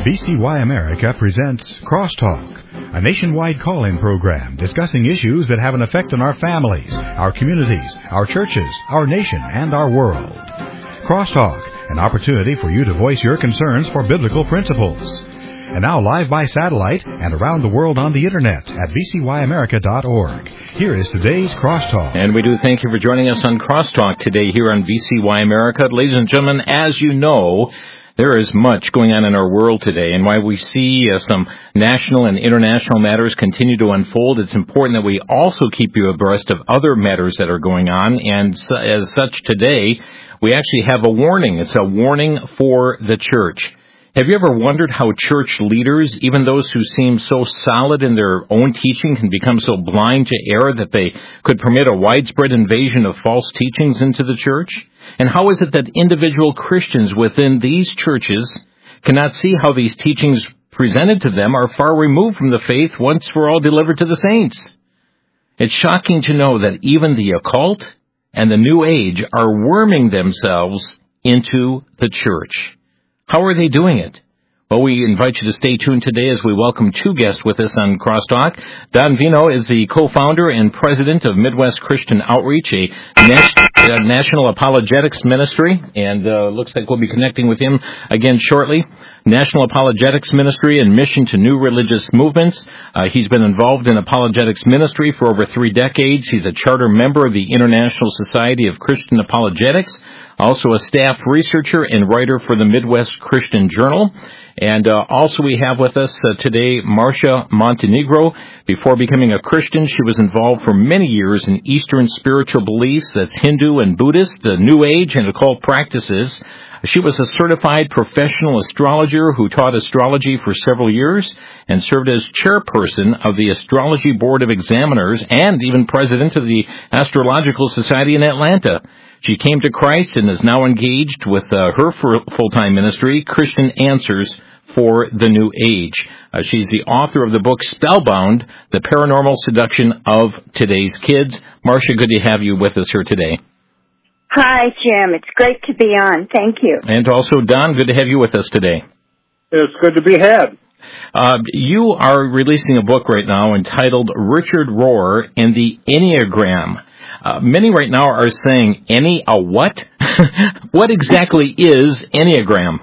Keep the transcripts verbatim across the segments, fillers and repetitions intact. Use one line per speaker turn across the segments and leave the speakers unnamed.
V C Y America presents Crosstalk, a nationwide call-in program discussing issues that have an effect on our families, our communities, our churches, our nation, and our world. Crosstalk, an opportunity for you to voice your concerns for biblical principles. And now live by satellite and around the world on the Internet at v c y america dot org. Here is today's Crosstalk.
And we do thank you for joining us on Crosstalk today here on V C Y America. Ladies and gentlemen, as you know, there is much going on in our world today, and while we see uh, some national and international matters continue to unfold, it's important that we also keep you abreast of other matters that are going on, and so, as such today, we actually have a warning. It's a warning for the church. Have you ever wondered how church leaders, even those who seem so solid in their own teaching, can become so blind to error that they could permit a widespread invasion of false teachings into the church? And how is it that individual Christians within these churches cannot see how these teachings presented to them are far removed from the faith once for all delivered to the saints? It's shocking to know that even the occult and the New Age are worming themselves into the church. How are they doing it? Well, we invite you to stay tuned today as we welcome two guests with us on Crosstalk. Don Vino is the co-founder and president of Midwest Christian Outreach, a, nas- a national apologetics ministry, and uh, looks like we'll be connecting with him again shortly. National Apologetics Ministry and Mission to New Religious Movements. Uh, he's been involved in apologetics ministry for over three decades. He's a charter member of the International Society of Christian Apologetics, also a staff researcher and writer for the Midwest Christian Journal. And uh, also we have with us uh, today Marcia Montenegro. Before becoming a Christian, she was involved for many years in Eastern spiritual beliefs, that's Hindu and Buddhist, the New Age, and occult practices. She was a certified professional astrologer who taught astrology for several years and served as chairperson of the Astrology Board of Examiners and even president of the Astrological Society in Atlanta. She came to Christ and is now engaged with uh, her full-time ministry, Christian Answers for the New Age. Uh, she's the author of the book Spellbound, The Paranormal Seduction of Today's Kids. Marcia, good to have you with us here today.
Hi, Jim. It's great to be on. Thank you.
And also, Don, good to have you with us today.
It's good to be had.
Uh, you are releasing a book right now entitled Richard Rohr and the Enneagram. Uh, many right now are saying, any a what? What exactly is Enneagram?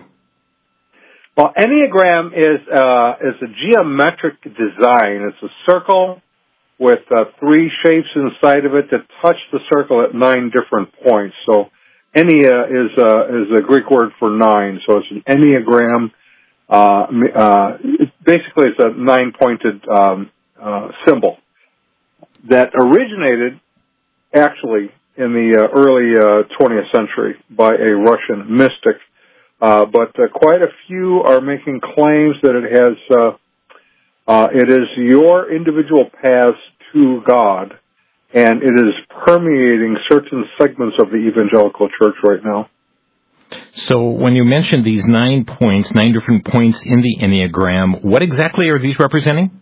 Well, Enneagram is uh, is a geometric design. It's a circle with uh, three shapes inside of it that touch the circle at nine different points. So, Ennea is uh, is a Greek word for nine. So it's an Enneagram. Uh, uh, it basically, it's a nine-pointed um, uh, symbol that originated actually in the uh, early uh, twentieth century by a Russian mystic. Uh, but uh, quite a few are making claims that it has, uh, uh, it is your individual paths to God, and it is permeating certain segments of the evangelical church right now.
So when you mentioned these nine points, nine different points in the Enneagram, what exactly are these representing?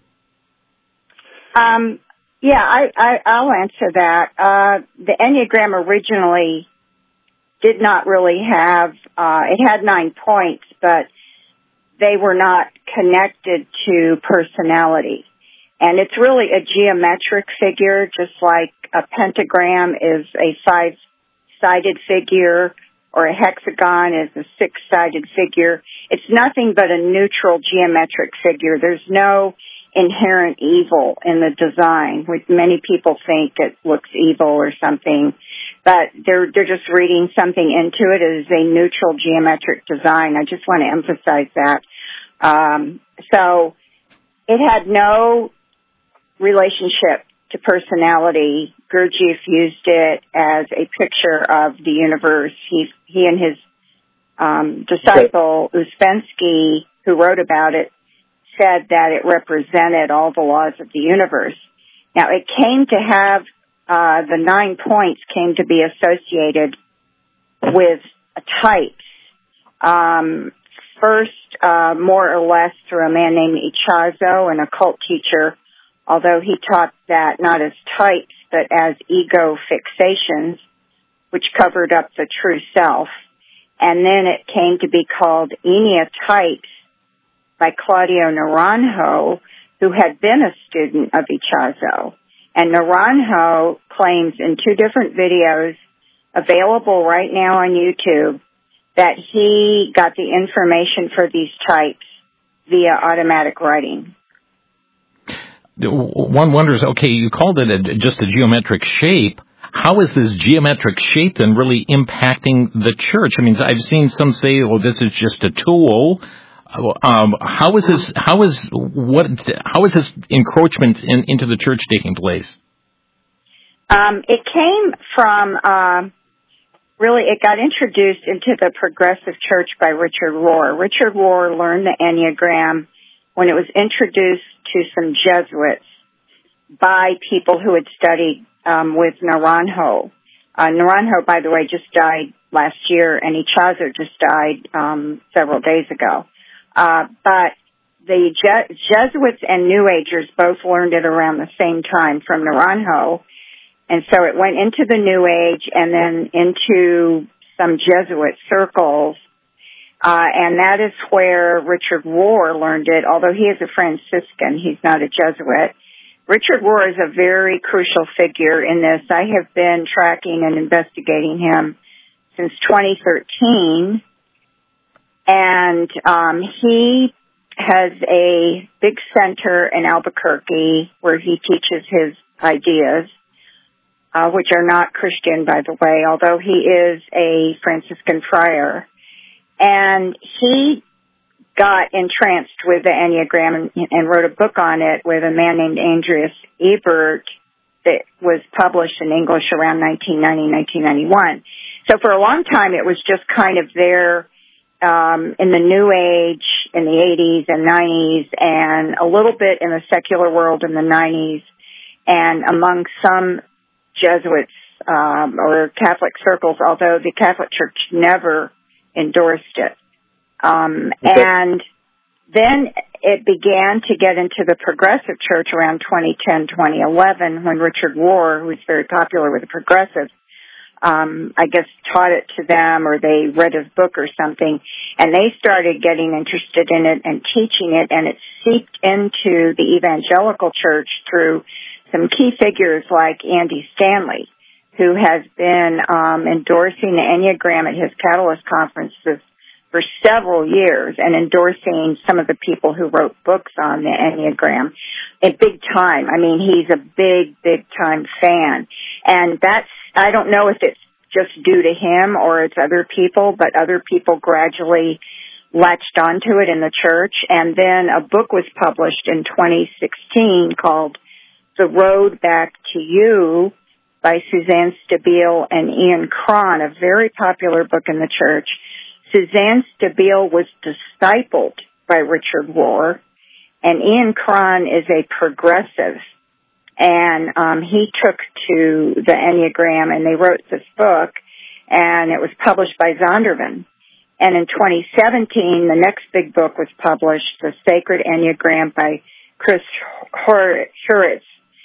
Um, yeah, I, I, I'll answer that. Uh, the Enneagram originally did not really have, uh, it had nine points, but they were not connected to personality. And it's really a geometric figure, just like a pentagram is a five-sided figure or a hexagon is a six-sided figure. It's nothing but a neutral geometric figure. There's no inherent evil in the design, which many people think it looks evil or something, but they're they're just reading something into it as a neutral geometric design. I just want to emphasize that. Um, so it had no relationship to personality. Gurdjieff used it as a picture of the universe. He he and his um, disciple Ouspensky, who wrote about it, said that it represented all the laws of the universe. Now, it came to have, uh, the nine points came to be associated with types. Um, first, uh, more or less through a man named Ichazo, an occult teacher, although he taught that not as types, but as ego fixations, which covered up the true self. And then it came to be called Enneatypes, by Claudio Naranjo, who had been a student of Ichazo. And Naranjo claims in two different videos available right now on YouTube that he got the information for these types via automatic writing.
One wonders, okay, you called it a, just a geometric shape. How is this geometric shape then really impacting the church? I mean, I've seen some say, well, this is just a tool. Um, how is this, how is, what, how is this encroachment in, into the church taking place?
Um, it came from, uh, really, it got introduced into the progressive church by Richard Rohr. Richard Rohr learned the Enneagram when it was introduced to some Jesuits by people who had studied um, with Naranjo. Uh, Naranjo, by the way, just died last year, and Ichazo just died um, several days ago. Uh, but the Je- Jesuits and New Agers both learned it around the same time from Naranjo, and so it went into the New Age and then into some Jesuit circles. Uh, and that is where Richard Rohr learned it, although he is a Franciscan. He's not a Jesuit. Richard Rohr is a very crucial figure in this. I have been tracking and investigating him since twenty thirteen. And um, he has a big center in Albuquerque where he teaches his ideas, uh, which are not Christian, by the way, although he is a Franciscan friar. And he got entranced with the Enneagram and, and wrote a book on it with a man named Andreas Ebert that was published in English around nineteen ninety, nineteen ninety-one. So for a long time, it was just kind of there um, in the New Age in the eighties and nineties, and a little bit in the secular world in the nineties, and among some Jesuits um, or Catholic circles, although the Catholic Church never endorsed it. Um, okay. And then it began to get into the progressive church around twenty ten, twenty eleven, when Richard Rohr, who was very popular with the progressives, um, I guess taught it to them, or they read his book or something, and they started getting interested in it and teaching it, and it seeped into the evangelical church through some key figures like Andy Stanley, who has been um, endorsing the Enneagram at his Catalyst conferences for several years and endorsing some of the people who wrote books on the Enneagram in big time. I mean, he's a big, big time fan. And that's, I don't know if it's just due to him or it's other people, but other people gradually latched onto it in the church. And then a book was published in twenty sixteen called The Road Back to You, by Suzanne Stabile and Ian Cron, a very popular book in the church. Suzanne Stabile was discipled by Richard Rohr, and Ian Cron is a progressive. And um, he took to the Enneagram, and they wrote this book, and it was published by Zondervan. And in twenty seventeen, the next big book was published, The Sacred Enneagram by Chris Hurwitz.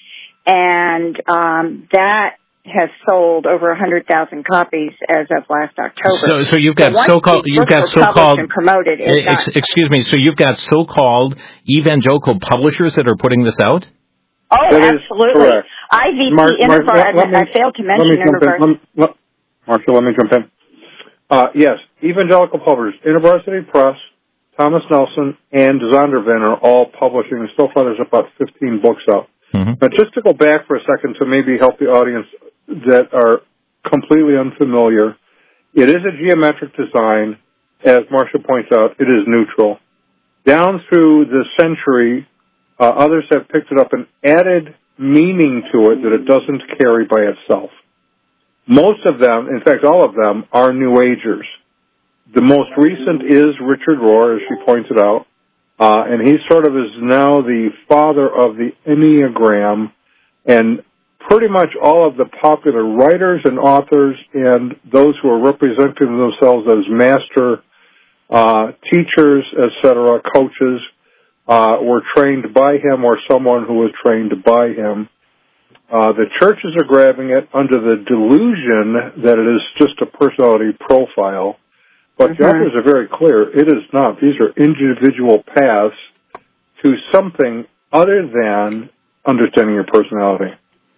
And um, that has sold over a hundred thousand copies as of last October.
So, so you've got so so-called, you've got so-called,
and promoted.
Ex- excuse me. So you've got so-called evangelical publishers that are putting this out.
Oh,
that
absolutely. I V P InterVarsity. I failed to mention InterVarsity.
Marcia, let me jump in. Uh, yes, evangelical publishers, InterVarsity Press, Thomas Nelson, and Zondervan are all publishing. So far, there's about fifteen books out. Mm-hmm. But just to go back for a second to maybe help the audience that are completely unfamiliar, it is a geometric design. As Marcia points out, it is neutral. Down through the century, uh, others have picked it up and added meaning to it that it doesn't carry by itself. Most of them, in fact all of them, are New Agers. The most recent is Richard Rohr, as she pointed out. Uh, and he sort of is now the father of the Enneagram, and pretty much all of the popular writers and authors and those who are representing themselves as master uh, teachers, et cetera, coaches, uh, were trained by him or someone who was trained by him. Uh, the churches are grabbing it under the delusion that it is just a personality profile. But
mm-hmm.
the authors are very clear. It is not. These are individual paths to something other than understanding your personality.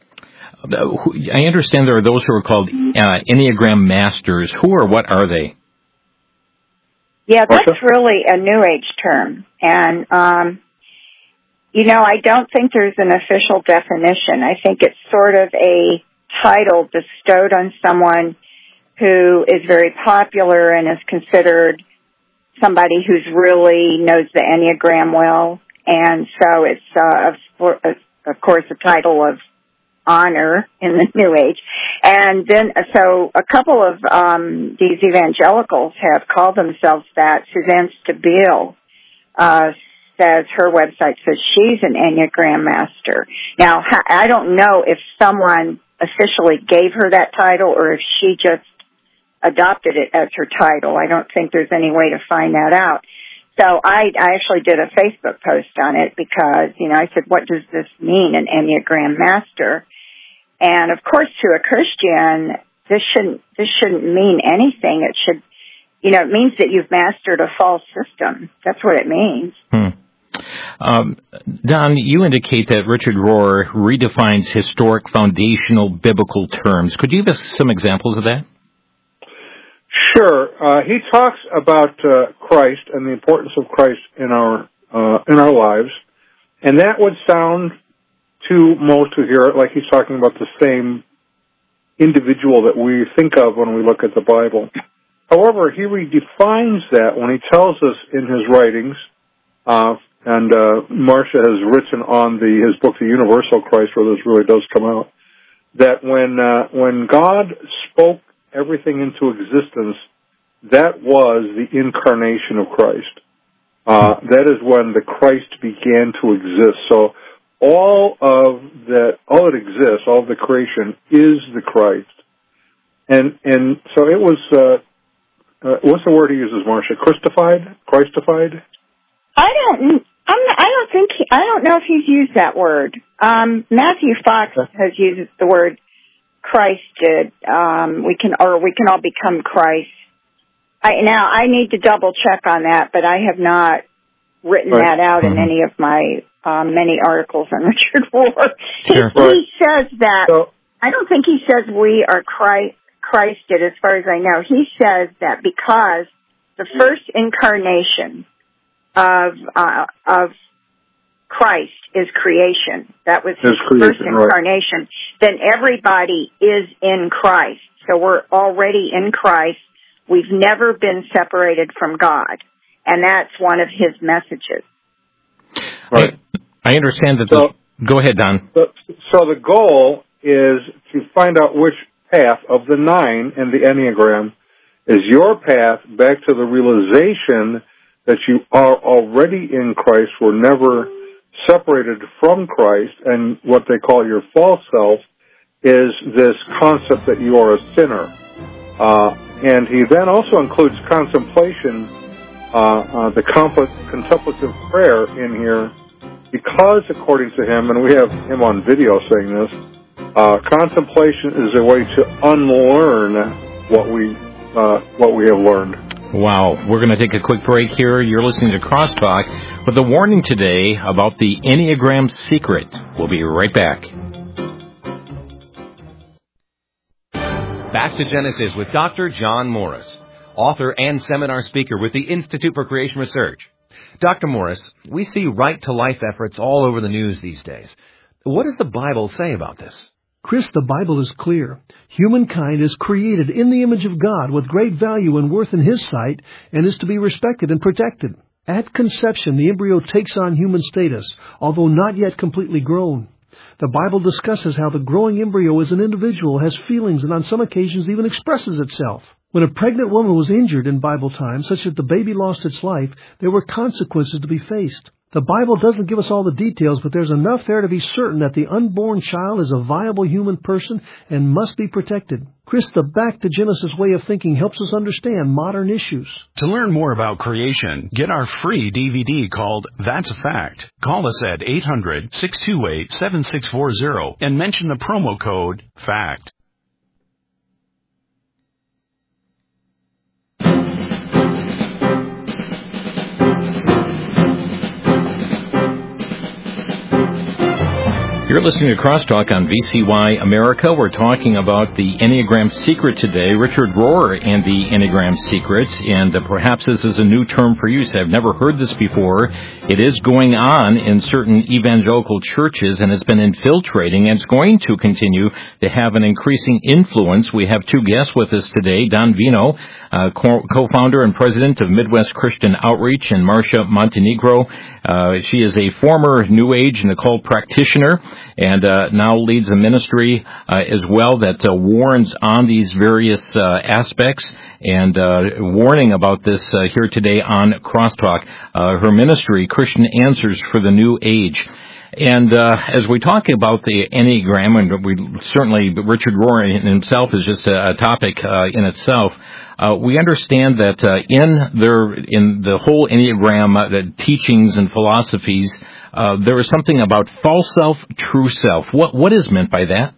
I understand there are those who are called uh, Enneagram Masters. Who or what are they?
Yeah, that's really a New Age term. And, um, you know, I don't think there's an official definition. I think it's sort of a title bestowed on someone who is very popular and is considered somebody who's really knows the Enneagram well. And so it's, uh, of, of course, a title of honor in the New Age. And then, so a couple of um, these evangelicals have called themselves that. Suzanne Stabile uh, says, her website says she's an Enneagram Master. Now, I don't know if someone officially gave her that title or if she just adopted it as her title. I don't think there's any way to find that out. So I, I actually did a Facebook post on it because, you know, I said, what does this mean, an Enneagram Master? And of course, to a Christian, this shouldn't, this shouldn't mean anything. It should, you know, it means that you've mastered a false system. That's what it means.
Hmm. Um, Don, you indicate that Richard Rohr redefines historic foundational biblical terms. Could you give us some examples of that?
Sure. Uh, he talks about uh, Christ and the importance of Christ in our uh, in our lives, and that would sound to most who hear it like he's talking about the same individual that we think of when we look at the Bible. However, he redefines that when he tells us in his writings, uh, and uh, Marcia has written on the his book, The Universal Christ, where this really does come out, that when uh, when God spoke everything into existence, that was the incarnation of Christ. Uh, that is when the Christ began to exist. So all of that, all that exists, all of the creation is the Christ. And and so it was, uh, uh, what's the word he uses, Marcia? Christified? Christified?
I don't, I'm not, I don't think, he, I don't know if he's used that word. Um, Matthew Fox has used the word Christed. Um, we can, or we can all become Christ. I, now, I need to double check on that, but I have not written right. that out mm-hmm. in any of my um, many articles on Richard Rohr.
Sure.
He, he says that, so, I don't think he says we are Christ, Christed as far as I know. He says that because the first incarnation of uh, of Christ is creation. That was his creation, first incarnation. Right. Then everybody is in Christ. So we're already in Christ. We've never been separated from God. And that's one of his messages.
Right. I, I understand that. So, the, go ahead, Don.
So, so the goal is to find out which path of the nine in the Enneagram is your path back to the realization that you are already in Christ, were never separated from Christ, and what they call your false self is this concept that you are a sinner. Uh, and he then also includes contemplation, uh, uh, the comp- contemplative prayer in here, because according to him, and we have him on video saying this, uh, contemplation is a way to unlearn what we uh, what we have learned.
Wow. We're going to take a quick break here. You're listening to Crosstalk with a warning today about the Enneagram secret. We'll be right back.
Back to Genesis with Doctor John Morris, author and seminar speaker with the Institute for Creation Research. Doctor Morris, we see right-to-life efforts all over the news these days. What does the Bible say about this?
Chris, the Bible is clear. Humankind is created in the image of God with great value and worth in His sight and is to be respected and protected. At conception, the embryo takes on human status, although not yet completely grown. The Bible discusses how the growing embryo as an individual has feelings and on some occasions even expresses itself. When a pregnant woman was injured in Bible times, such that the baby lost its life, there were consequences to be faced. The Bible doesn't give us all the details, but there's enough there to be certain that the unborn child is a viable human person and must be protected. Chris, the Back to Genesis way of thinking helps us understand modern issues.
To learn more about creation, get our free D V D called That's a Fact. Call us at eight hundred, six two eight, seven six four zero and mention the promo code FACT.
You're listening to Crosstalk on V C Y America. We're talking about the Enneagram Secret today. Richard Rohr and the Enneagram Secret. And uh, perhaps this is a new term for you. So I've never heard this before. It is going on in certain evangelical churches, and it's been infiltrating, and it's going to continue to have an increasing influence. We have two guests with us today. Don Vino, uh, co-founder and president of Midwest Christian Outreach, and Marcia Montenegro. Uh, she is a former New Age and occult practitioner, and uh, now leads a ministry uh, as well that uh, warns on these various uh, aspects, and uh, warning about this uh, here today on Crosstalk. Uh, her ministry, Christian Answers for the New Age. And uh, as we talk about the Enneagram, and we certainly, Richard Rohr himself is just a, a topic uh, in itself, uh, we understand that uh, in their in the whole Enneagram uh, the teachings and philosophies, uh, there is something about false self, true self. What what is meant by that?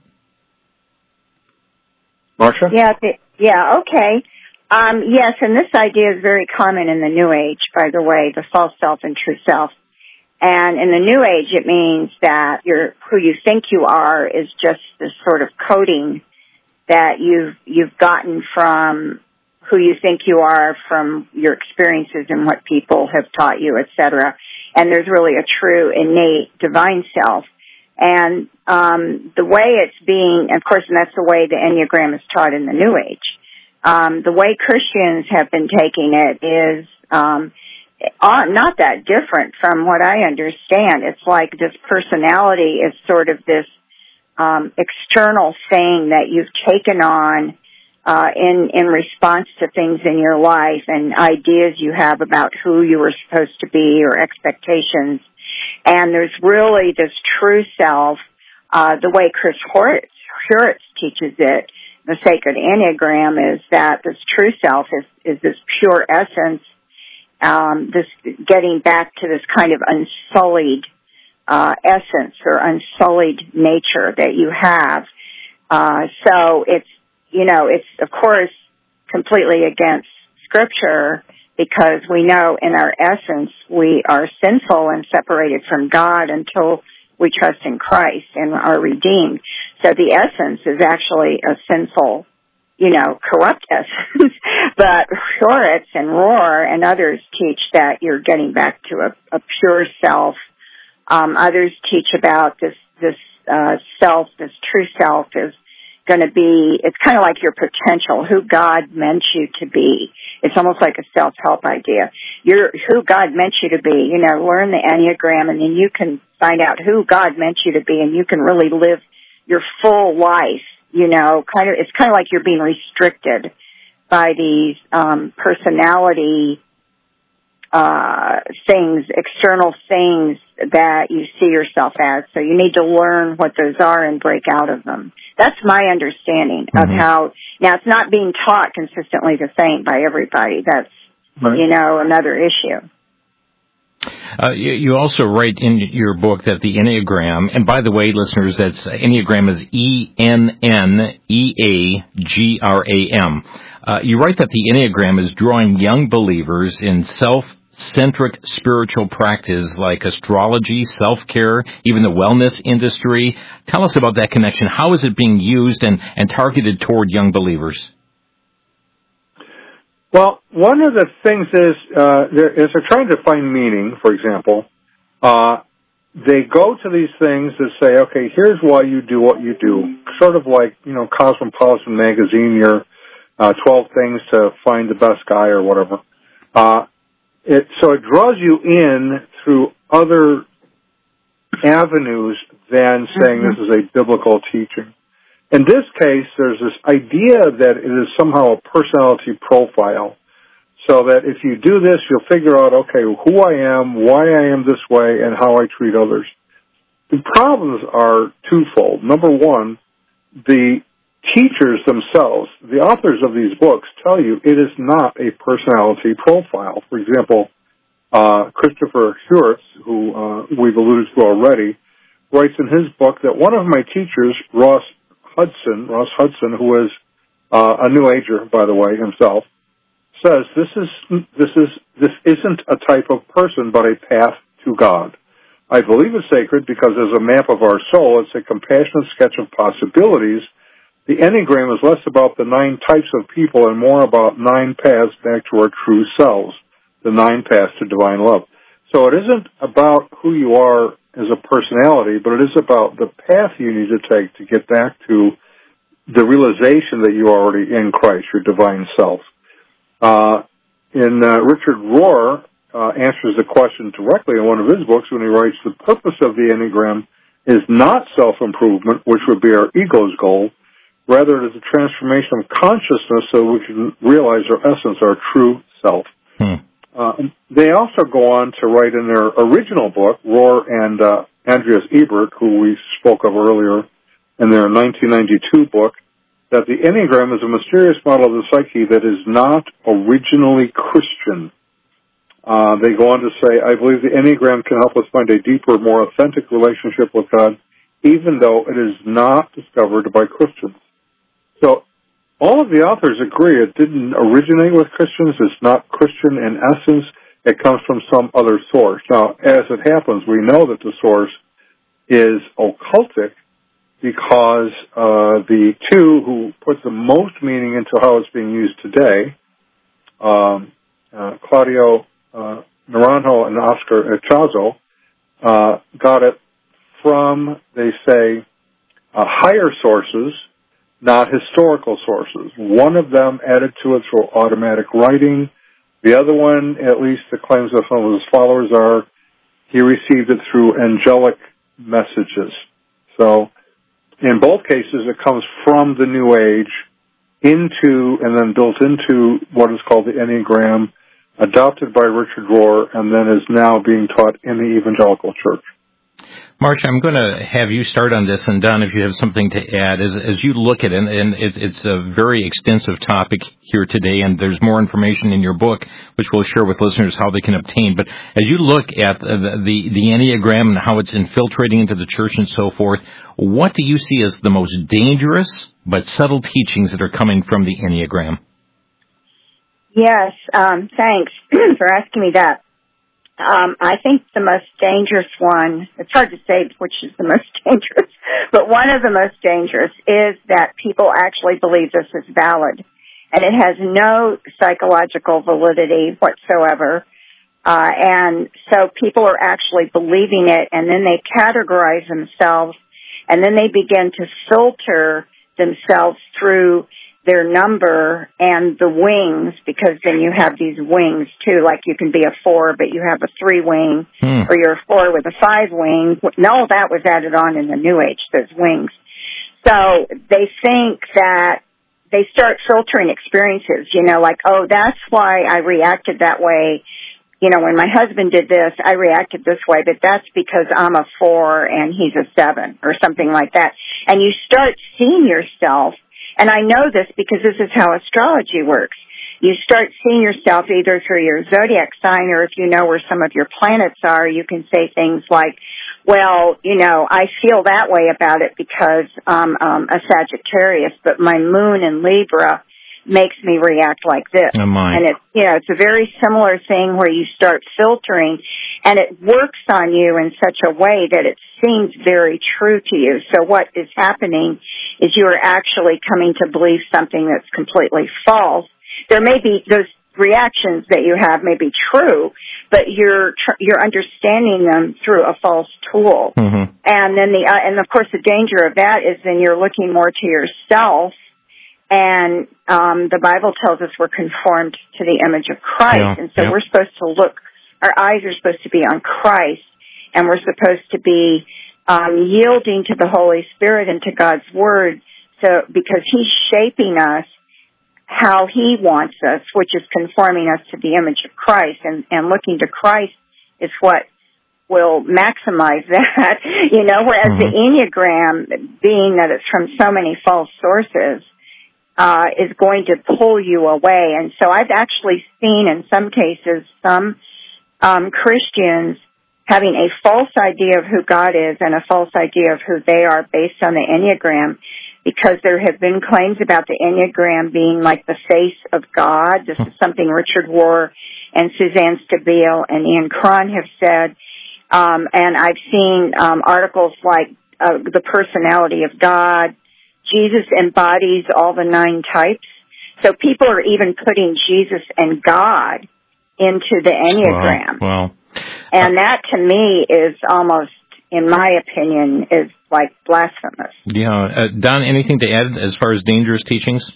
Marcia?
Yeah, th- yeah, okay. Um, yes, and this idea is very common in the New Age, by the way, the false self and true self. And in the New Age, it means that you're, who you think you are is just this sort of coding that you've you've gotten from who you think you are from your experiences and what people have taught you, et cetera. And there's really a true, innate, divine self. And um, the way it's being, of course, and that's the way the Enneagram is taught in the New Age. Um, the way Christians have been taking it is um, not that different from what I understand. It's like this personality is sort of this um, external thing that you've taken on uh, in in response to things in your life and ideas you have about who you were supposed to be or expectations. And there's really this true self, uh, the way Chris Heuertz, Heuertz teaches it, the sacred Enneagram, is that this true self is, is this pure essence, um, this getting back to this kind of unsullied uh, essence or unsullied nature that you have. Uh, so it's, you know, it's, of course, completely against Scripture, because we know in our essence we are sinful and separated from God until we trust in Christ and are redeemed. So the essence is actually a sinful, you know, corrupt essence. But Heuertz and Rohr and others teach that you're getting back to a, a pure self. Um, others teach about this, this uh, self, this true self is going to be, it's kind of like your potential, who God meant you to be. It's almost like a self-help idea. You're who God meant you to be. You know, learn the Enneagram, and then you can find out who God meant you to be, and you can really live your full life. You know, kind of, it's kind of like you're being restricted by these um, personality uh, things, external things that you see yourself as. So you need to learn what those are and break out of them. That's my understanding mm-hmm. of how, now it's not being taught consistently the same by everybody. That's, right. you know, another issue.
Uh, you, you also write in your book that the Enneagram, and by the way, listeners, that's Enneagram is E N N E A G R A M. Uh, you write that the Enneagram is drawing young believers in self-centric spiritual practice like astrology, self-care, even the wellness industry. Tell us about that connection. How is it being used and, and targeted toward young believers?
Well, one of the things is, uh, is they're trying to find meaning, for example. Uh, they go to these things that say, okay, here's why you do what you do. Sort of like, you know, Cosmopolitan magazine, your uh, twelve things to find the best guy or whatever. Uh, it, so it draws you in through other avenues than saying mm-hmm. this is a biblical teaching. In this case, there's this idea that it is somehow a personality profile, so that if you do this, you'll figure out, okay, who I am, why I am this way, and how I treat others. The problems are twofold. Number one, the teachers themselves, the authors of these books, tell you it is not a personality profile. For example, uh, Christopher Heuertz, who uh, we've alluded to already, writes in his book that one of my teachers, Ross Hudson, Ross Hudson, who is uh, a New Ager, by the way, himself, says this is this is this isn't a type of person, but a path to God. I believe it's sacred because as a map of our soul, it's a compassionate sketch of possibilities. The Enneagram is less about the nine types of people and more about nine paths back to our true selves, the nine paths to divine love. So it isn't about who you are as a personality, but it is about the path you need to take to get back to the realization that you're already in Christ, your divine self. Uh, in uh, Richard Rohr uh, answers the question directly in one of his books when he writes, the purpose of the Enneagram is not self-improvement, which would be our ego's goal. Rather, it is a transformation of consciousness so we can realize our essence, our true self.
Hmm.
Uh, they also go on to write in their original book, Rohr and uh, Andreas Ebert, who we spoke of earlier, in their nineteen ninety-two book, that the Enneagram is a mysterious model of the psyche that is not originally Christian. Uh, they go on to say, I believe the Enneagram can help us find a deeper, more authentic relationship with God, even though it is not discovered by Christians. So all of the authors agree it didn't originate with Christians. It's not Christian in essence. It comes from some other source. Now, as it happens, we know that the source is occultic because uh, the two who put the most meaning into how it's being used today, um, uh, Claudio uh, Naranjo and Oscar Echazo, uh, got it from, they say, uh, higher sources, not historical sources. One of them added to it through automatic writing. The other one, at least the claims of some of his followers are, he received it through angelic messages. So, in both cases, it comes from the New Age into and then built into what is called the Enneagram, adopted by Richard Rohr, and then is now being taught in the evangelical church.
Marcia, I'm going to have you start on this, and Don, if you have something to add, as as you look at it, and, and it's, it's a very extensive topic here today, and there's more information in your book, which we'll share with listeners how they can obtain. But as you look at the, the, the Enneagram and how it's infiltrating into the church and so forth, what do you see as the most dangerous but subtle teachings that are coming from the Enneagram?
Yes, um, thanks for asking me that. Um, I think the most dangerous one, it's hard to say which is the most dangerous, but one of the most dangerous is that people actually believe this is valid. And it has no psychological validity whatsoever. Uh, and so people are actually believing it, and then they categorize themselves, and then they begin to filter themselves through their number and the wings, because then you have these wings too, like you can be a four, but you have a three wing, hmm. or you're a four with a five wing. No, that was added on in the New Age, those wings. So they think that they start filtering experiences, you know, like, oh, that's why I reacted that way. You know, when my husband did this, I reacted this way, but that's because I'm a four and he's a seven or something like that. And you start seeing yourself. And I know this because this is how astrology works. You start seeing yourself either through your zodiac sign, or if you know where some of your planets are, you can say things like, well, you know, I feel that way about it because I'm um, a Sagittarius, but my moon in Libra makes me react like this.
Oh my.
And it's, you know, it's a very similar thing where you start filtering, and it works on you in such a way that it seems very true to you. So what is happening is you are actually coming to believe something that's completely false. There may be those reactions that you have may be true, but you're tr- you're understanding them through a false tool. Mm-hmm. And then the uh, and of course the danger of that is then you're looking more to yourself. And um, the Bible tells us we're conformed to the image of Christ, yeah, and so yeah. we're supposed to look. Our eyes are supposed to be on Christ, and we're supposed to be um, yielding to the Holy Spirit and to God's Word. So because He's shaping us how He wants us, which is conforming us to the image of Christ, and, and looking to Christ is what will maximize that. You know, whereas mm-hmm. the Enneagram, being that it's from so many false sources, Uh, is going to pull you away. And so I've actually seen in some cases some um, Christians having a false idea of who God is and a false idea of who they are based on the Enneagram, because there have been claims about the Enneagram being like the face of God. This is something Richard Rohr and Suzanne Stabile and Ian Cron have said. Um, and I've seen um, articles like uh, The Personality of God. Jesus embodies all the nine types. So people are even putting Jesus and God into the Enneagram.
Wow. wow.
And that, to me, is almost, in my opinion, is like blasphemous.
Yeah. Uh, Don, anything to add as far as dangerous teachings?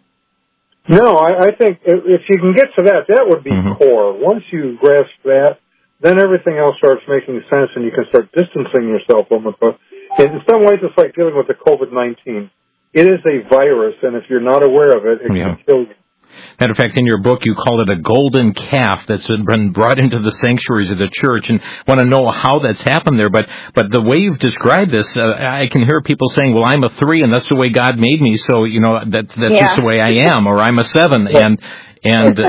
No, I, I think if you can get to that, that would be mm-hmm. core. Once you grasp that, then everything else starts making sense, and you can start distancing yourself from it. But in some ways, it's like dealing with the COVID nineteen. It is a virus, and if you're not aware of it, it yeah. can kill you.
Matter of fact, in your book, you call it a golden calf that's been brought into the sanctuaries of the church, and want to know how that's happened there. But but the way you've described this, uh, I can hear people saying, well, I'm a three, and that's the way God made me, so, you know, that, that's yeah. just the way I am, or I'm a seven. and and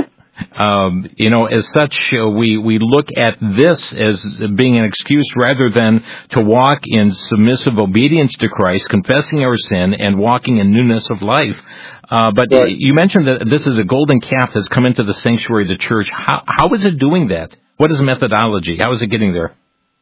um, you know, as such, uh, we, we look at this as being an excuse rather than to walk in submissive obedience to Christ, confessing our sin, and walking in newness of life. Uh, but right. you mentioned that this is a golden calf that's come into the sanctuary of the church. How, how is it doing that? What is the methodology? How is it getting there?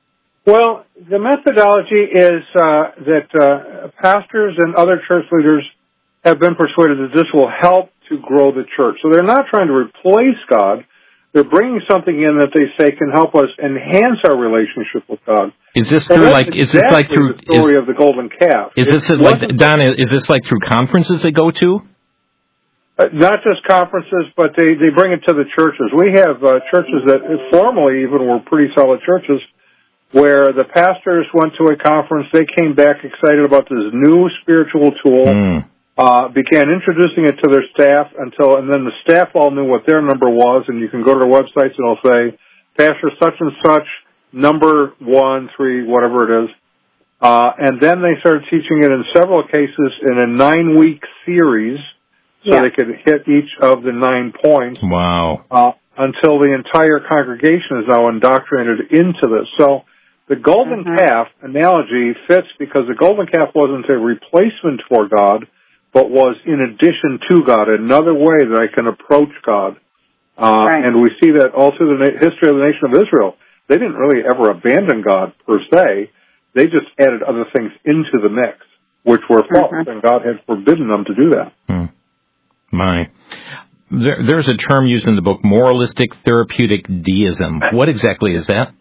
Well, the methodology is uh, that uh, pastors and other church leaders have been persuaded that this will help to grow the church. So they're not trying to replace God. They're bringing something in that they say can help us enhance our relationship with God.
Is this through like?
Exactly
is this like through
the story
is,
of the golden calf?
Is this it like Don? Is this like through conferences they go to?
Uh, not just conferences, but they they bring it to the churches. We have uh, churches that formerly even were pretty solid churches, where the pastors went to a conference. They came back excited about this new spiritual tool. Mm. Uh, began introducing it to their staff until, and then the staff all knew what their number was, and you can go to their websites and it'll say, Pastor such and such, number one, three, whatever it is. Uh, and then they started teaching it in several cases in a nine-week series, so yeah. they could hit each of the nine points.
Wow.
Uh, until the entire congregation is now indoctrinated into this. So the golden mm-hmm. calf analogy fits because the golden calf wasn't a replacement for God, but was in addition to God, another way that I can approach God. Uh, right. And we see that all through the na- history of the nation of Israel. They didn't really ever abandon God, per se. They just added other things into the mix, which were false, mm-hmm. and God had forbidden them to do that.
Hmm. My. There, there's a term used in the book, moralistic therapeutic deism. What exactly is that?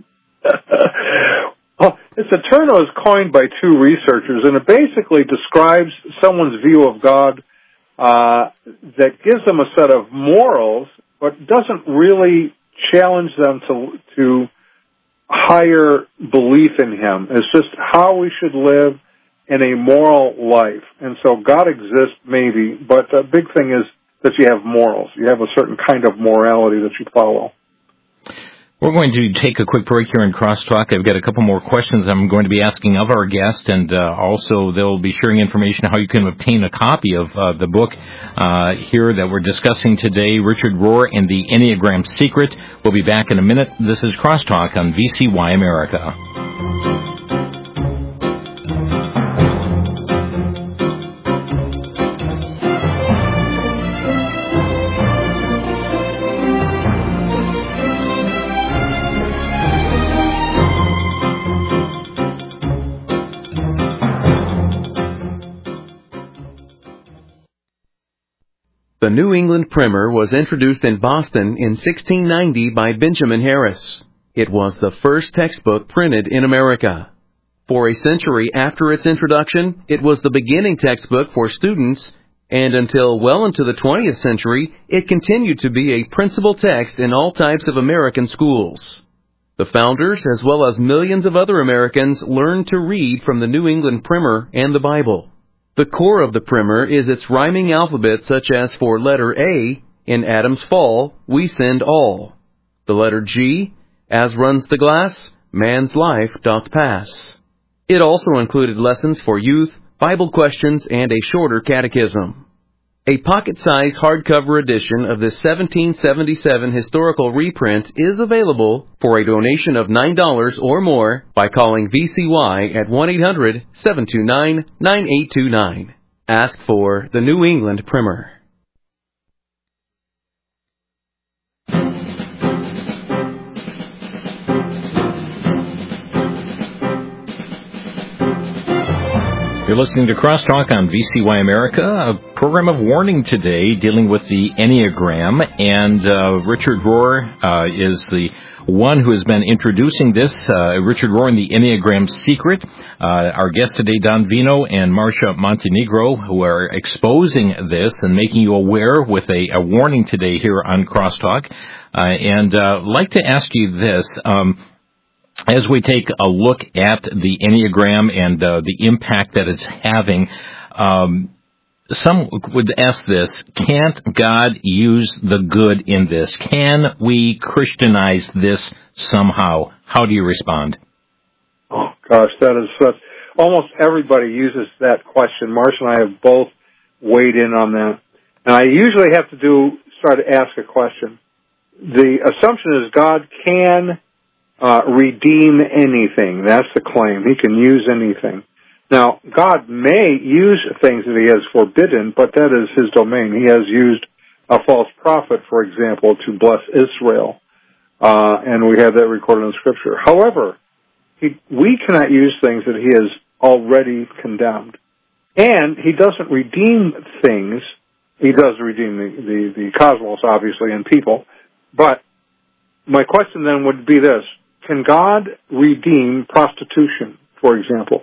Well, it's a term that was coined by two researchers, and it basically describes someone's view of God uh, that gives them a set of morals, but doesn't really challenge them to to higher belief in Him. It's just how we should live in a moral life. And so God exists, maybe, but the big thing is that you have morals. You have a certain kind of morality that you follow.
We're going to take a quick break here in Crosstalk. I've got a couple more questions I'm going to be asking of our guest, and uh, also they'll be sharing information how you can obtain a copy of uh, the book uh, here that we're discussing today, Richard Rohr and the Enneagram Secret. We'll be back in a minute. This is Crosstalk on V C Y America.
The New England Primer was introduced in Boston in sixteen ninety by Benjamin Harris. It was the first textbook printed in America. For a century after its introduction, it was the beginning textbook for students, and until well into the twentieth century, it continued to be a principal text in all types of American schools. The founders, as well as millions of other Americans, learned to read from the New England Primer and the Bible. The core of the primer is its rhyming alphabet, such as for letter A, in Adam's fall, we sinned all. The letter G, as runs the glass, man's life doth pass. It also included lessons for youth, Bible questions, and a shorter catechism. A pocket-sized hardcover edition of this seventeen seventy-seven historical reprint is available for a donation of nine dollars or more by calling V C Y at one eight hundred seven two nine nine eight two nine. Ask for the New England Primer.
listening to Crosstalk on V C Y America, a program of warning today dealing with the Enneagram. And uh, Richard Rohr uh, is the one who has been introducing this. Uh, Richard Rohr and the Enneagram Secret. Uh, our guests today, Don Vino and Marcia Montenegro, who are exposing this and making you aware with a, a warning today here on Crosstalk. Uh, and uh, I'd like to ask you this. Um, As we take a look at the Enneagram and uh, the impact that it's having, um, some would ask this: can't God use the good in this? Can we Christianize this somehow? How do you respond?
Oh, gosh, that is such... Almost everybody uses that question. Marcia and I have both weighed in on that. And I usually have to do start to ask a question. The assumption is God can... Uh, redeem anything. That's the claim. He can use anything. Now, God may use things that he has forbidden, but that is his domain. He has used a false prophet, for example, to bless Israel, uh, and we have that recorded in Scripture. However, he, we cannot use things that he has already condemned. And he doesn't redeem things. He does redeem the, the, the cosmos, obviously, and people. But my question then would be this: can God redeem prostitution, for example?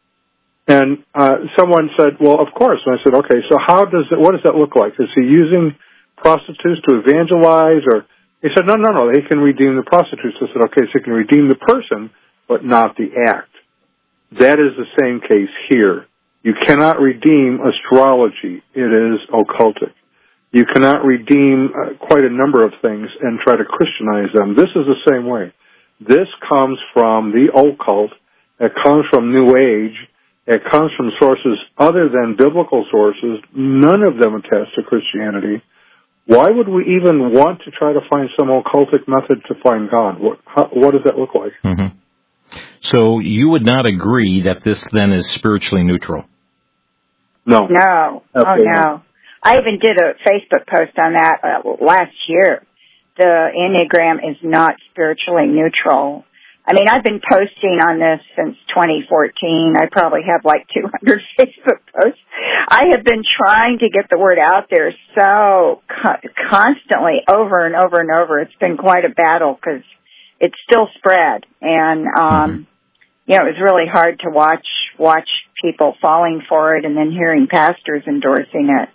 And uh, someone said, well, of course. And I said, okay, so how does it, what does that look like? Is he using prostitutes to evangelize? Or he said, no, no, no, they can redeem the prostitutes. I said, okay, so he can redeem the person, but not the act. That is the same case here. You cannot redeem astrology. It is occultic. You cannot redeem uh, quite a number of things and try to Christianize them. This is the same way. This comes from the occult. It comes from New Age. It comes from sources other than biblical sources. None of them attest to Christianity. Why would we even want to try to find some occultic method to find God? What, how, what does that look like?
Mm-hmm. So you would not agree that this then is spiritually neutral?
No.
No.
Absolutely.
Oh, no. I even did a Facebook post on that uh, last year. The Enneagram is not spiritually neutral. I mean, I've been posting on this since twenty fourteen. I probably have like two hundred Facebook posts. I have been trying to get the word out there so co- constantly over and over and over. It's been quite a battle because it's still spread. And, um, mm-hmm. you know, it was really hard to watch, watch people falling for it and then hearing pastors endorsing it.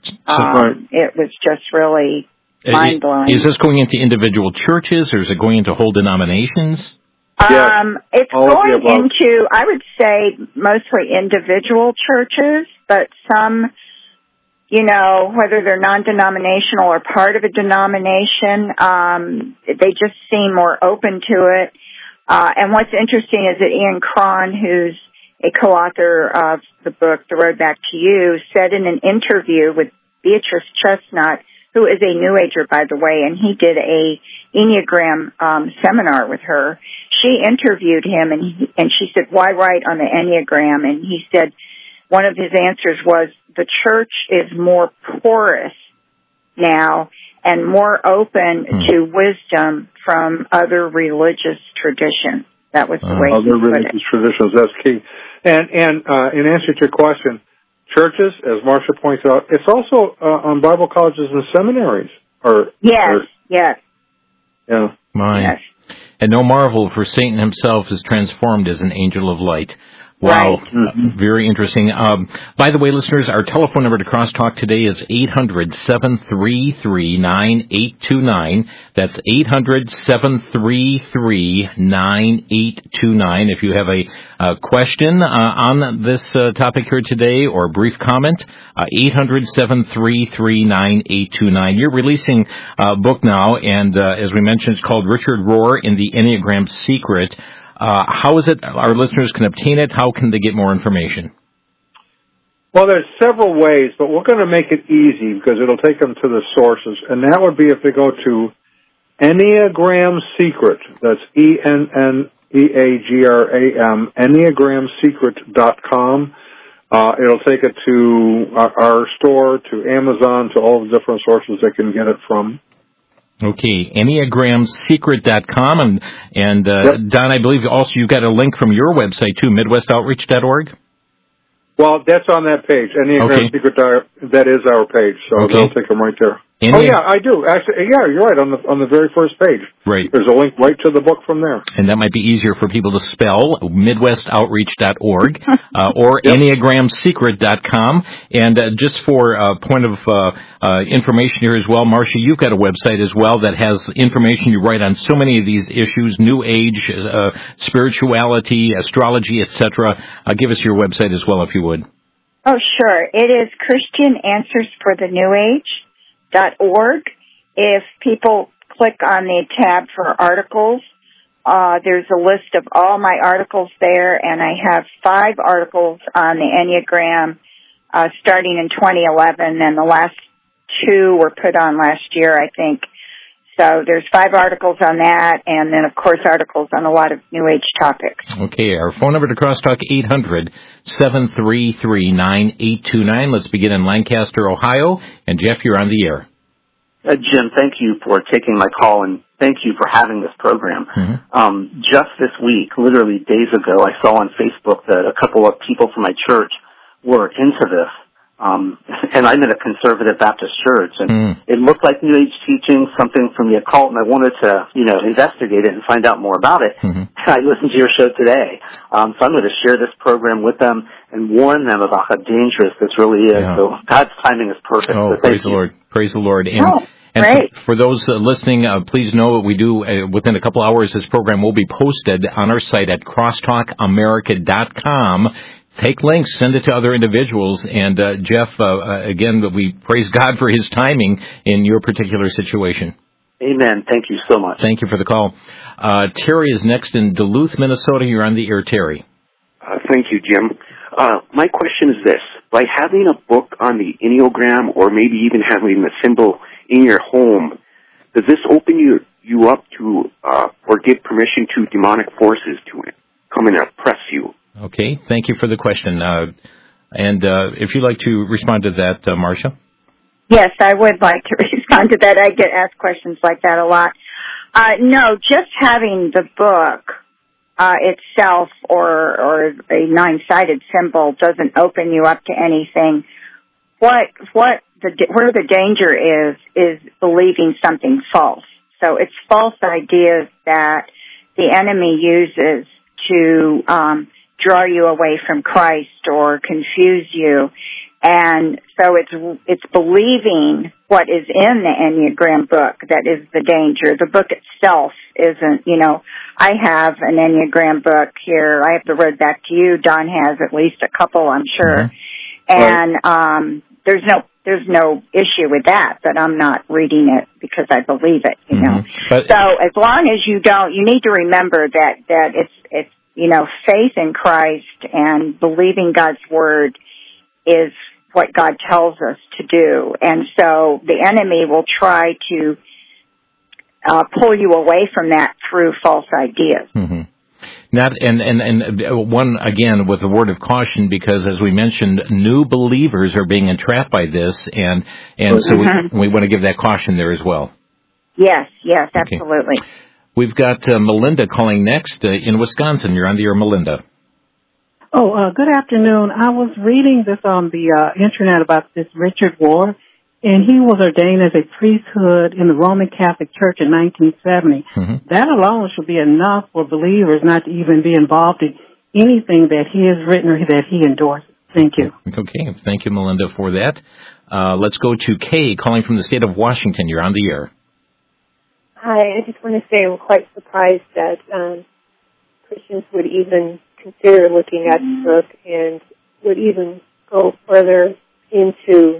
Um, it was just really mind-blowing.
Is this going into individual churches, or is it going into whole denominations?
Yes.
Um, it's
All
going into, I would say, mostly individual churches, but some, you know, whether they're non-denominational or part of a denomination, um, they just seem more open to it. Uh, and what's interesting is that Ian Cron, who's a co-author of the book, The Road Back to You, said in an interview with Beatrice Chestnut, who is a New Ager, by the way, and he did a Enneagram um, seminar with her. She interviewed him, and he, and she said, why write on the Enneagram? And he said one of his answers was, the church is more porous now and more open mm. to wisdom from other religious traditions. That was the uh, way he
other
put
religious
it.
traditions. That's key. And and uh, in answer to your question, churches, as Marcia points out, it's also uh, on Bible colleges and seminaries. Or
yes,
or,
yes,
yeah,
my.
yes.
And no marvel, for Satan himself is transformed as an angel of light. Wow,
Right.
Mm-hmm. Very interesting. Um, by the way, listeners, our telephone number to Crosstalk today is eight hundred, seven three three, nine eight two nine. That's eight hundred, seven three three, nine eight two nine. If you have a uh, question uh, on this uh, topic here today or a brief comment, uh, eight hundred, seven three three, nine eight two nine. You're releasing a book now, and uh, as we mentioned, it's called Richard Rohr in the Enneagram Secret. Uh, how is it our listeners can obtain it? How can they get more information?
Well, there's several ways, but we're going to make it easy because it'll take them to the sources. And that would be if they go to Enneagram Secret. That's E N N E A G R A M, enneagram secret dot com. Uh, it'll take it to our, our store, to Amazon, to all the different sources they can get it from.
Okay, enneagram secret dot com, and, and uh,
yep.
Don, I believe also you've got a link from your website, too, midwest outreach dot org?
Well, that's on that page. Enneagram
Okay.
Secret Diary, that is our page, so
Okay.
they'll take them right there.
Any-
oh, yeah, I do. Actually, yeah, you're right, on the on the very first page.
Right.
There's a link right to the book from there.
And that might be easier for people to spell, midwest outreach dot org, uh, or
Yep.
enneagram secret dot com. And uh, just for a point of uh, uh, information here as well, Marcia, you've got a website as well that has information you write on so many of these issues, New Age, uh, spirituality, astrology, et cetera. Uh, give us your website as well, if you would.
Oh, sure. It is Christian Answers for the New Age dot org. If people click on the tab for articles, uh, there's a list of all my articles there, and I have five articles on the Enneagram uh, starting in twenty eleven, and the last two were put on last year, I think. So there's five articles on that, and then, of course, articles on a lot of New Age topics.
Okay, our phone number to Crosstalk, eight hundred, seven three three, nine eight two nine. Let's begin in Lancaster, Ohio. And, Jeff, you're on the air.
Uh, Jim, thank you for taking my call, and thank you for having this program.
Mm-hmm.
Um, just this week, literally days ago, I saw on Facebook that a couple of people from my church were into this. Um, and I'm in a conservative Baptist church, and
mm.
it looked like New Age teaching, something from the occult, and I wanted to, you know, investigate it and find out more about it.
Mm-hmm.
I listened to your show today, um, so I'm going to share this program with them and warn them about how dangerous this really is.
Yeah.
So God's timing is perfect.
Oh,
so thank
praise the
you.
Lord. Praise the Lord. And,
Oh,
and
great.
for, for those uh, listening, uh, please know what we do uh, within a couple hours. This program will be posted on our site at crosstalk america dot com. Take links, send it to other individuals. And, uh, Jeff, uh, uh, again, we praise God for his timing in your particular situation.
Amen. Thank you so much.
Thank you for the call. Uh, Terry is next in Duluth, Minnesota. You're on the air, Terry.
Uh, thank you, Jim. Uh, my question is this. By having a book on the Enneagram, or maybe even having the symbol in your home, does this open you, you up to uh, or give permission to demonic forces to come and oppress you?
Okay, thank you for the question. Uh, and uh, if you'd like to respond to that, uh, Marcia?
Yes, I would like to respond to that. I get asked questions like that a lot. Uh, no, just having the book uh, itself or, or a nine-sided symbol doesn't open you up to anything. What what the where the danger is is believing something false. So it's false ideas that the enemy uses to um, draw you away from Christ or confuse you. And so it's it's believing what is in the Enneagram book that is the danger. The book itself isn't, you know, I have an Enneagram book here. I have to read back to you. Don has at least a couple, I'm sure.
Mm-hmm.
And um, there's no there's no issue with that, but I'm not reading it because I believe it, you know.
Mm-hmm. But,
so as long as you don't, you need to remember that that it's it's you know, faith in Christ and believing God's word is what God tells us to do. And so the enemy will try to uh, pull you away from that through false ideas.
Mm-hmm. Not, and, and, and one, again, with a word of caution, because as we mentioned, new believers are being entrapped by this, and, and so
mm-hmm.
we, we want to give that caution there as well.
Yes, yes,
Okay.
absolutely.
We've got uh, Melinda calling next uh, in Wisconsin. You're on the air, Melinda.
Oh, uh, good afternoon. I was reading this on the uh, internet about this Richard Rohr, and he was ordained as a priesthood in the Roman Catholic Church in nineteen seventy. Mm-hmm. That alone should be enough for believers not to even be involved in anything that he has written or that he endorses. Thank you.
Okay. Thank you, Melinda, for that. Uh, let's go to Kay calling from the state of Washington. You're on the air.
Hi. I just want to say I'm quite surprised that um, Christians would even consider looking at the book and would even go further into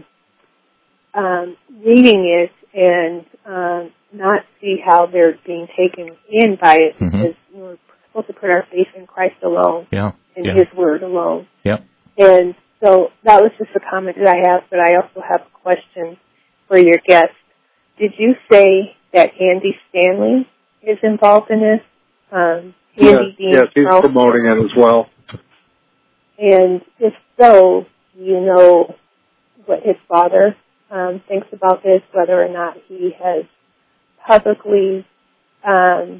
um, reading it and um, not see how they're being taken in by it,
mm-hmm.
because we're supposed to put our faith in Christ alone
yeah.
and
yeah.
His Word alone.
Yeah.
And so that was just a comment that I have, but I also have a question for your guest. Did you say that Andy Stanley is involved in this? Um,
yes,
Andy Dean
yes, he's
Charles.
promoting it as well.
And if so, do you know what his father um, thinks about this, whether or not he has publicly um,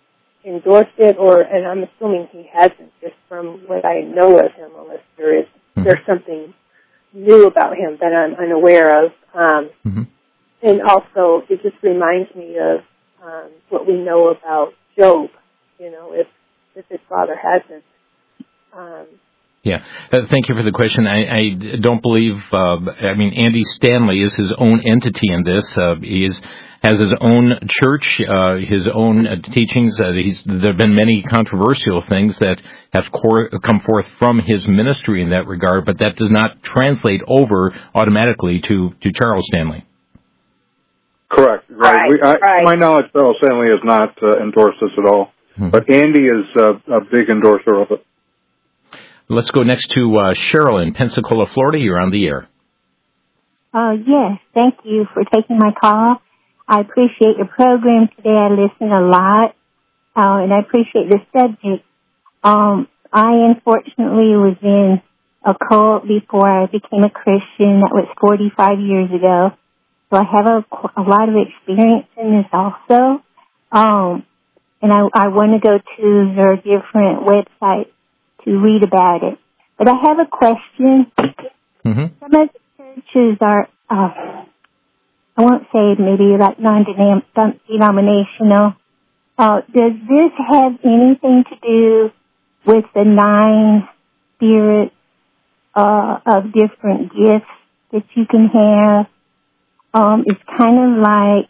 endorsed it, or, and I'm assuming he hasn't, just from what I know of him, unless there is mm-hmm. there's something new about him that I'm unaware of. Um, mm-hmm. And also, it just reminds me of um, what we know about Job, you know, if, if his father hasn't. Um,
Yeah. Uh, thank you for the question. I, I don't believe, uh, I mean, Andy Stanley is his own entity in this. Uh, he is, has his own church, uh, his own uh, teachings. Uh, he's, there have been many controversial things that have cor- come forth from his ministry in that regard, but that does not translate over automatically to, to Charles Stanley.
Correct. Right.
right,
we, I,
right.
My knowledge, Charles Stanley has not uh, endorsed this at all, hmm. but Andy is uh, a big endorser of it.
Let's go next to uh, Cheryl in Pensacola, Florida. You're on the air.
Uh, yes, thank you for taking my call. I appreciate your program today. I listen a lot, uh, and I appreciate the subject. Um, I unfortunately was in a cult before I became a Christian. That was forty-five years ago. So I have a, a lot of experience in this also. Um, and I, I want to go to their different websites to read about it. But I have a question. Mm-hmm. Some of the churches are, uh, I won't say maybe like non-denominational. Uh, does this have anything to do with the nine spirits uh, of different gifts that you can have? Um, it's kind of like,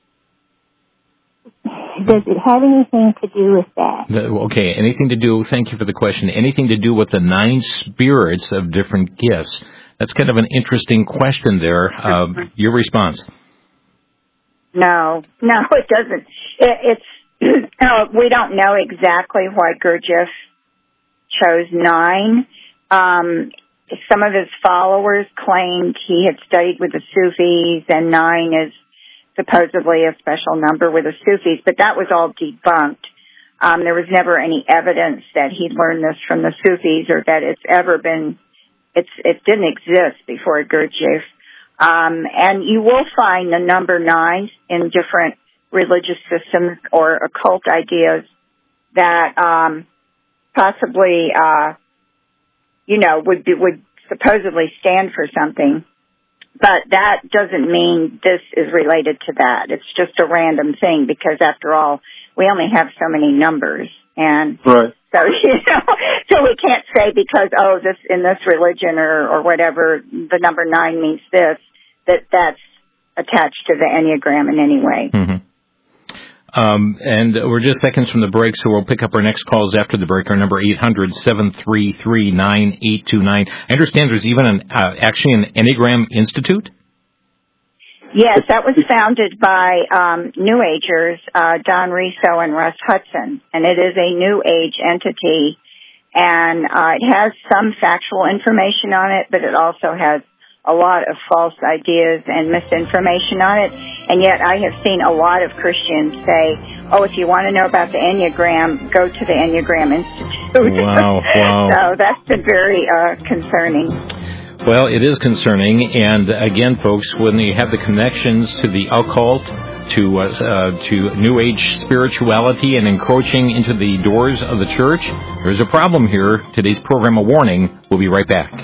does it have anything to do with that?
Okay, anything to do, thank you for the question, anything to do with the nine spirits of different gifts? That's kind of an interesting question there. Uh, your response?
No, no, it doesn't. It, it's, uh, we don't know exactly why Gurdjieff chose nine. Um, some of his followers claimed he had studied with the Sufis, and nine is supposedly a special number with the Sufis, but that was all debunked. Um, there was never any evidence that he'd learned this from the Sufis or that it's ever been, it's, it didn't exist before Gurdjieff. Um, and you will find the number nine in different religious systems or occult ideas that, um, possibly, uh, you know, would be, would supposedly stand for something. But that doesn't mean this is related to that. It's just a random thing because, after all, we only have so many numbers. And
right.
so, you know, so we can't say because, oh, this in this religion or, or whatever, the number nine means this, that that's attached to the Enneagram in any way.
Mm-hmm. Um, and we're just seconds from the break, so we'll pick up our next calls after the break. Our number eight hundred, seven three three, nine eight two nine. I understand there's even an, uh, actually an Enneagram Institute?
Yes, that was founded by um, New Agers, uh, Don Riso and Russ Hudson, and it is a New Age entity, and uh, it has some factual information on it, but it also has a lot of false ideas and misinformation on it, and yet I have seen a lot of Christians say, oh, if you want to know about the Enneagram, go to the Enneagram Institute.
Wow, wow.
So that's been very uh, concerning.
Well, it is concerning, and again, folks, when you have the connections to the occult, to uh, uh, to New Age spirituality and encroaching into the doors of the church, there's a problem here. Today's program, a warning. We'll be right back.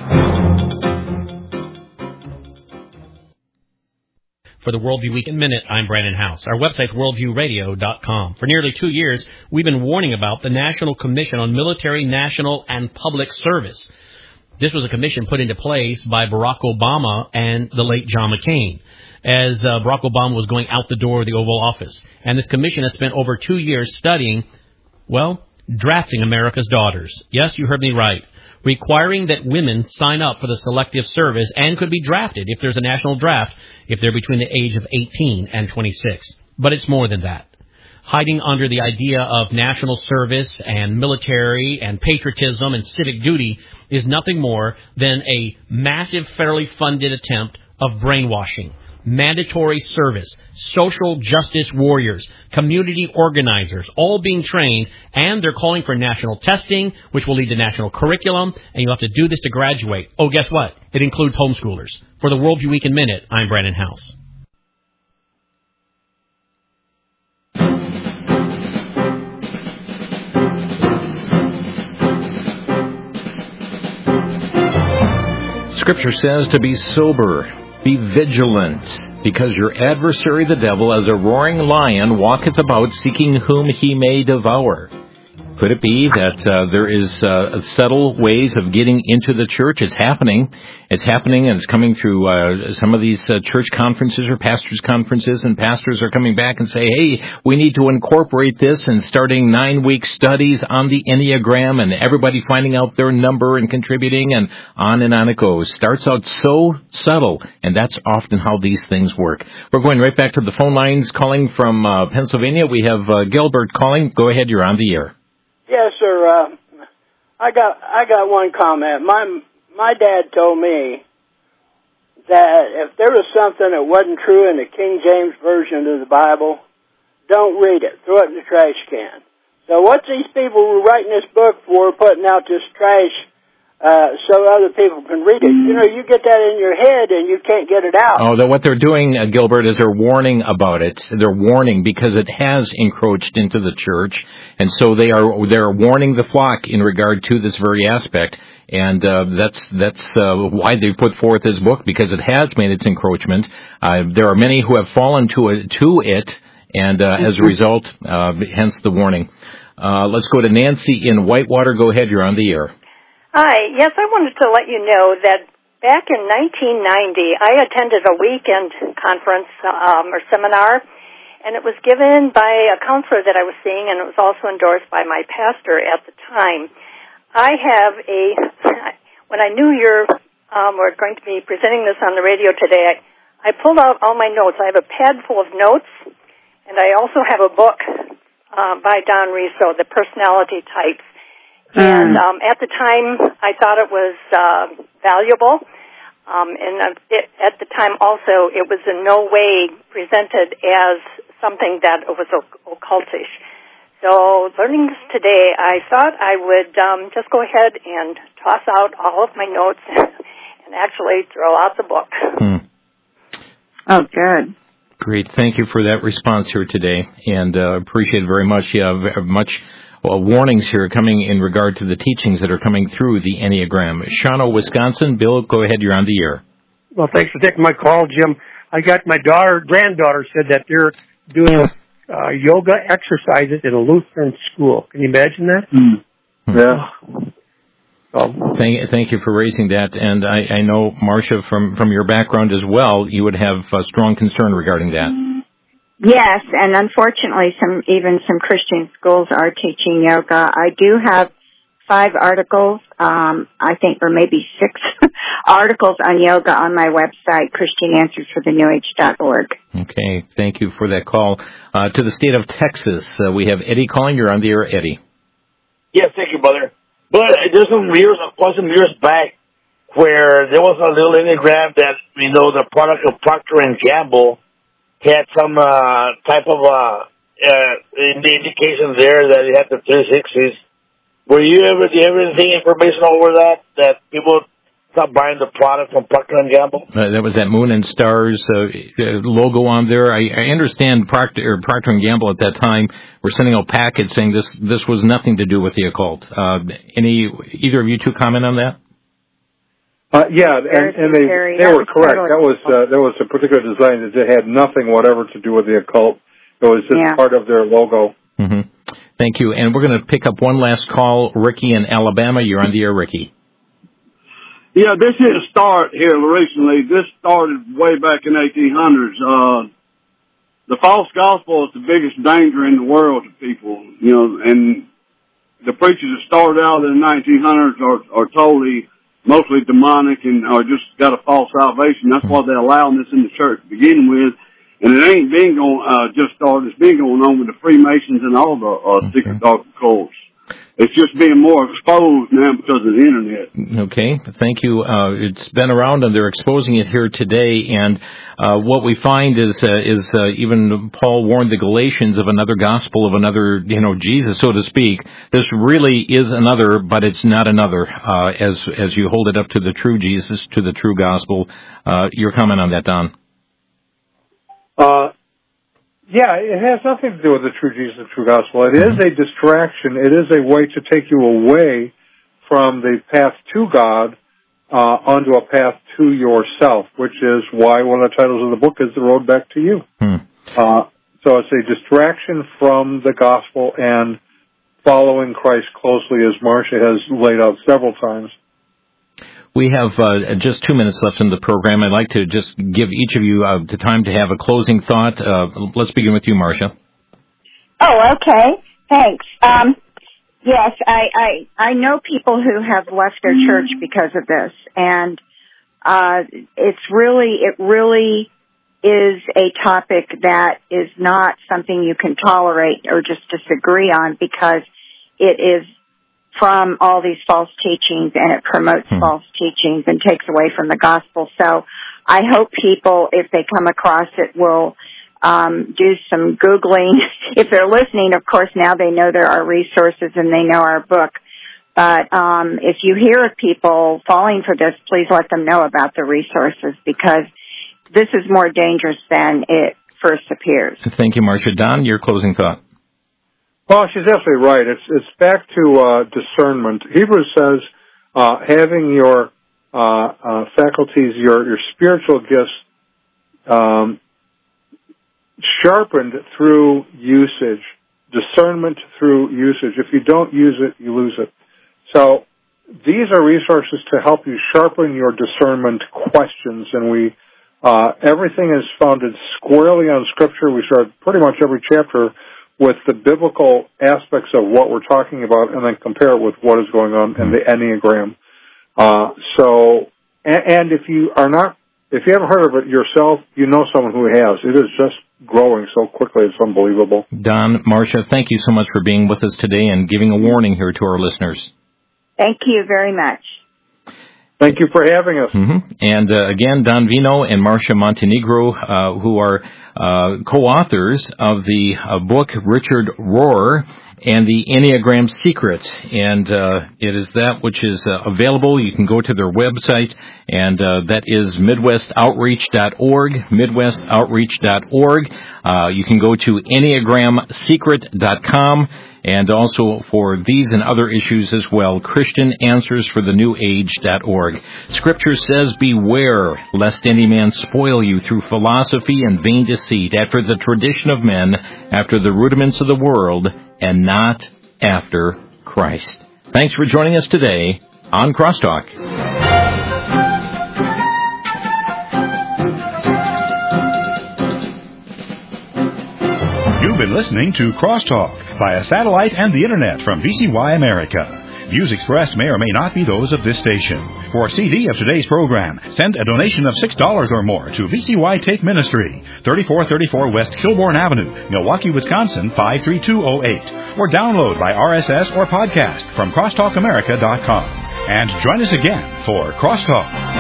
For the Worldview Week in Minute, I'm Brandon House. Our website's worldview radio dot com. For nearly two years, we've been warning about the National Commission on Military, National, and Public Service. This was a commission put into place by Barack Obama and the late John McCain as uh, Barack Obama was going out the door of the Oval Office. And this commission has spent over two years studying, well, drafting America's daughters. Yes, you heard me right. Requiring that women sign up for the selective service and could be drafted if there's a national draft if they're between the age of eighteen and twenty-six. But it's more than that. Hiding under the idea of national service and military and patriotism and civic duty is nothing more than a massive federally funded attempt of brainwashing. Mandatory service, social justice warriors, community organizers, all being trained, and they're calling for national testing, which will lead to national curriculum, and you'll have to do this to graduate. Oh, guess what? It includes homeschoolers. For the Worldview Week in Minute, I'm Brandon House.
Scripture says to be sober, be vigilant, because your adversary the devil, as a roaring lion, walketh about seeking whom he may devour. Could it be that uh, there is uh, subtle ways of getting into the church? It's happening. It's happening, and it's coming through uh, some of these uh, church conferences or pastors' conferences, and pastors are coming back and say, hey, we need to incorporate this, and starting nine-week studies on the Enneagram, and everybody finding out their number and contributing, and on and on it goes. Starts out so subtle, and that's often how these things work. We're going right back to the phone lines, calling from uh, Pennsylvania. We have uh, Gilbert calling. Go ahead, you're on the air.
Yes, sir. Uh, I got I got one comment. My my dad told me that if there was something that wasn't true in the King James Version of the Bible, don't read it. Throw it in the trash can. So what's these people writing this book for, putting out this trash uh, so other people can read it? You know, you get that in your head and you can't get it out.
Oh, the, what they're doing, uh, Gilbert, is they're warning about it. They're warning because it has encroached into the church, and so they are they're warning the flock in regard to this very aspect. And uh, that's that's uh, why they put forth this book, because it has made its encroachment. Uh, there are many who have fallen to it, to it and uh, as a result, uh, hence the warning. Uh, let's go to Nancy in Whitewater. Go ahead, you're on the air.
Hi. Yes, I wanted to let you know that back in nineteen ninety, I attended a weekend conference um, or seminar, and it was given by a counselor that I was seeing, and it was also endorsed by my pastor at the time. I have a, when I knew you um, were going to be presenting this on the radio today, I, I pulled out all my notes. I have a pad full of notes, and I also have a book uh, by Don Riso, The Personality Types. And um, at the time, I thought it was uh, valuable. Um, and uh, it, at the time also, it was in no way presented as something that was occultish. So learning this today, I thought I would um, just go ahead and toss out all of my notes and actually throw out the book.
Hmm.
Oh, good.
Great. Thank you for that response here today, and uh, appreciate it very much. Yeah, very much well, warnings here coming in regard to the teachings that are coming through the Enneagram. Shawano, Wisconsin. Bill, go ahead. You're on the air.
Well, thanks for taking my call, Jim. I got my daughter, granddaughter said that they're doing uh, yoga exercises in a Lutheran school. Can you imagine that?
Mm. Yeah.
Um, thank, thank you for raising that. And I, I know, Marcia, from, from your background as well, you would have a strong concern regarding that.
Yes, and unfortunately, some even some Christian schools are teaching yoga. I do have five articles, um, I think, or maybe six articles on yoga on my website, Christian Answers for the New Age dot org.
Okay, thank you for that call. Uh, to the state of Texas, uh, we have Eddie calling. You're on the air, Eddie.
Yes, thank you, brother. But there's some years, quite some years back, where there was a little Enneagram that, you know, the product of Procter and Gamble had some uh, type of uh, uh, indication there that it had the three sixties. Were you ever, do you ever see information over that, that people stop buying the product from Procter and Gamble?
Uh, that was that Moon and Stars uh, logo on there. I, I understand Procter, or Procter and Gamble at that time were sending out packets saying this this was nothing to do with the occult. Uh, any either of you two comment on that?
Uh, yeah, and, and they they were correct. That was uh, that was a particular design that had nothing whatever to do with the occult. It was just yeah. part of their logo.
Mm-hmm. Thank you. And we're going to pick up one last call. Ricky in Alabama, you're on the air, Ricky.
Yeah, this didn't start here recently. This started way back in eighteen hundreds. Uh, the false gospel is the biggest danger in the world to people, you know, and the preachers that started out in the nineteen hundreds are, are totally, mostly demonic and or just got a false salvation. That's why they're allowing this in the church to begin with. And it ain't been going, uh, just started. It's been going on with the Freemasons and all the uh, okay. secret dark cults. It's just being more exposed now because of the internet.
Okay, thank you. Uh, it's been around, and they're exposing it here today. And uh, what we find is, uh, is uh, even Paul warned the Galatians of another gospel, of another, you know, Jesus, so to speak. This really is another, but it's not another. Uh, as as you hold it up to the true Jesus, to the true gospel. Uh, your comment on that, Don?
Uh. Yeah, it has nothing to do with the true Jesus and true gospel. It is a distraction. It is a way to take you away from the path to God uh, onto a path to yourself, which is why one of the titles of the book is The Road Back to You.
Hmm.
Uh, so it's a distraction from the gospel and following Christ closely, as Marcia has laid out several times.
We have uh, just two minutes left in the program. I'd like to just give each of you uh, the time to have a closing thought. Uh, let's begin with you, Marcia.
Oh, okay. Thanks. Um, yes, I, I I know people who have left their church because of this, and uh, it's really it really is a topic that is not something you can tolerate or just disagree on, because it is from all these false teachings, and it promotes hmm. false teachings and takes away from the gospel. So I hope people, if they come across it, will um, do some Googling. If they're listening, of course, now they know there are resources and they know our book. But um, if you hear of people falling for this, please let them know about the resources, because this is more dangerous than it first appears.
Thank you, Marcia. Don, your closing thought.
Well, she's absolutely right. It's it's back to uh, discernment. Hebrews says uh, having your uh, uh, faculties, your your spiritual gifts um, sharpened through usage, discernment through usage. If you don't use it, you lose it. So these are resources to help you sharpen your discernment questions, and we uh, everything is founded squarely on Scripture. We start pretty much every chapter with the biblical aspects of what we're talking about, and then compare it with what is going on in the Enneagram. Uh, so, and, and if you are not, if you haven't heard of it yourself, you know someone who has. It is just growing so quickly, it's unbelievable.
Don, Marcia, thank you so much for being with us today and giving a warning here to our listeners.
Thank you very much.
Thank you for having us.
Mm-hmm. And uh, again, Don Vino and Marcia Montenegro, uh, who are uh, co-authors of the uh, book Richard Rohr and the Enneagram Secret. And uh, it is that which is uh, available. You can go to their website, and uh, that is midwest outreach dot org, midwest outreach dot org. Uh, you can go to enneagram secret dot com. And also for these and other issues as well, Christian Answers for the New Age dot org. Scripture says, beware lest any man spoil you through philosophy and vain deceit, after the tradition of men, after the rudiments of the world, and not after Christ. Thanks for joining us today on Crosstalk.
You've been listening to Crosstalk via satellite and the Internet from V C Y America. Views expressed may or may not be those of this station. For a C D of today's program, send a donation of six dollars or more to V C Y Take Ministry, thirty-four thirty-four West Kilbourne Avenue, Milwaukee, Wisconsin, five three two oh eight. Or download by R S S or podcast from crosstalk america dot com. And join us again for Crosstalk.